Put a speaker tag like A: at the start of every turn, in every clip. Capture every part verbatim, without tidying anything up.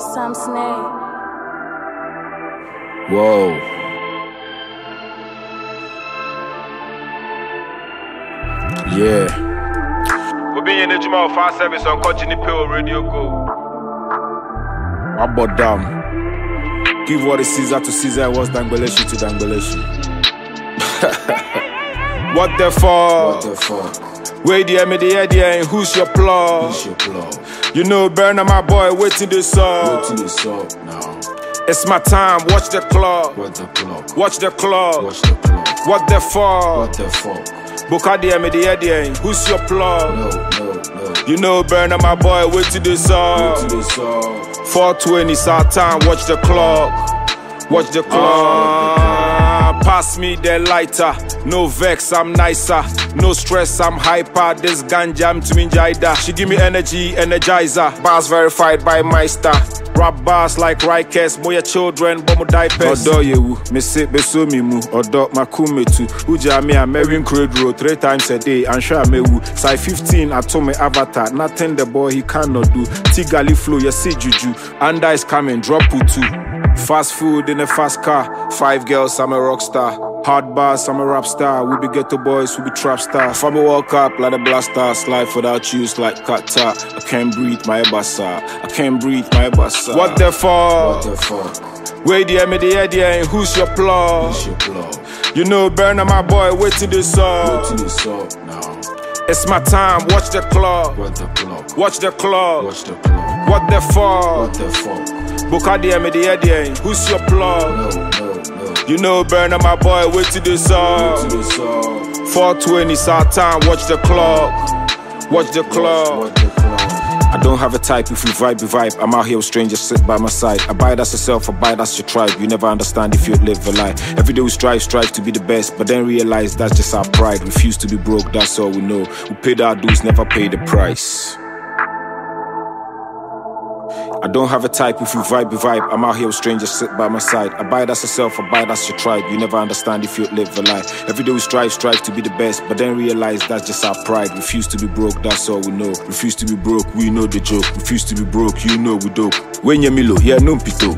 A: Sam Snake.
B: Whoa. Yeah.
C: We'll be in the Jamal Fast Service on Continue Pill Radio Go.
B: I bought down. Give what is Caesar to Caesar, what's Dangbeleshi to Dangbeleshi. What the fuck?
D: What the fuck?
B: Wait the M D idea and who's your plug?
D: Who's your plug?
B: You know Burner my boy, waiting this up.
D: Waiting this up now.
B: It's my time, watch the clock.
D: What the clock?
B: Watch the clock.
D: Watch the clock.
B: What the fuck?
D: What the fuck?
B: Bukadi M D idea and who's your plug?
D: No, no, no.
B: You know Burner my boy, waiting this up.
D: Waiting this up.
B: four twenty, it's our time, watch the clock. Watch the clock. Uh, pass me the lighter. No vex, I'm nicer. No stress, I'm hyper. This ganja, I'm to me jaida. She give me energy, energizer. Bars verified by Meister. Rap bars like Rikers. Moya children, bomo diapers. Odo yewu, me se beso mi mu. Odo makume tu. Uja me a Merrin Cradle three times a day. And sure me wu. Side fifteen, I told me avatar. Nothing the boy he cannot do. Tigali flow, you see juju. Anda is coming, drop two. Fast food in a fast car. Five girls, I'm a rock star. Hard bars, I'm a rap star. We be ghetto boys, we be trap stars. Fabo walk up like a blaster. Slide without use like kata. I can't breathe my bassa. I can't breathe my bassa. What the fuck?
D: What the fuck?
B: Wait the M D idea and who's your plug?
D: Who's your plug?
B: You know Burner my boy, waiting this up.
D: Waiting this up now.
B: It's my time, watch the clock.
D: What the clock?
B: Watch the clock.
D: Watch the clock.
B: What the fuck?
D: What the fuck?
B: Bukadi M D idea, who's your plug?
D: No, no, no.
B: You know Burner my boy, wait till this up.
D: Wait till this up.
B: four twenty, it's our time, watch the clock. Watch the clock.
D: Watch the clock.
B: I don't have a type, if you vibe, you vibe. I'm out here with strangers, sit by my side. Abide as yourself, abide as your tribe. You never understand if you live a lie. Every day we strive, strive to be the best, but then realize that's just our pride. Refuse to be broke, that's all we know. We paid our dues, never paid the price. I don't have a type, if you vibe, you vibe. I'm out here with strangers, sit by my side. Abide as yourself, abide as your tribe. You never understand if you live a lie. Every day we strive, strive to be the best, but then realize that's just our pride. Refuse to be broke, that's all we know. Refuse to be broke, we know the joke. Refuse to be broke, you know we dope. When you milo, yeah, no pito.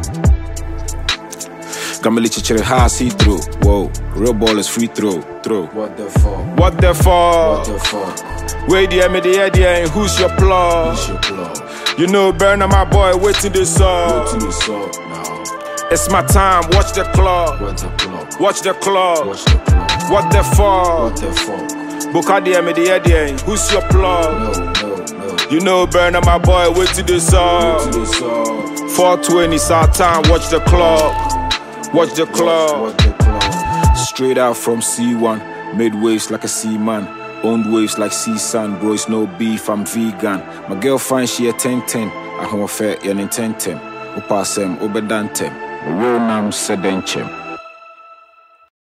B: Gamali chichere ha see through. Whoa, real ball is free throw, throw.
D: What the fuck?
B: What the fuck?
D: What the fuck?
B: Wait the M D idea and who's your plug?
D: Who's your plug?
B: You know Burner my boy, waiting this up.
D: Waiting this up now.
B: It's my time, watch the clock.
D: What the clock?
B: Watch the clock.
D: Watch the clock.
B: What the fuck?
D: What the fuck?
B: Bukadi M D idea, who's your plug?
D: No, no, no.
B: You know Burner my boy, waiting this up.
D: Waiting this up.
B: four twenty, it's our time, watch the clock. Watch the clock.
D: Watch the clock.
B: Straight out from C one, made waves like a seaman. Owned waves like sea sand, bro, it's no beef, I'm vegan. My girl fine, she a ten ten. I home fair, yan in ten ten. Upa sem, ubedantem. Real nam sedenchem.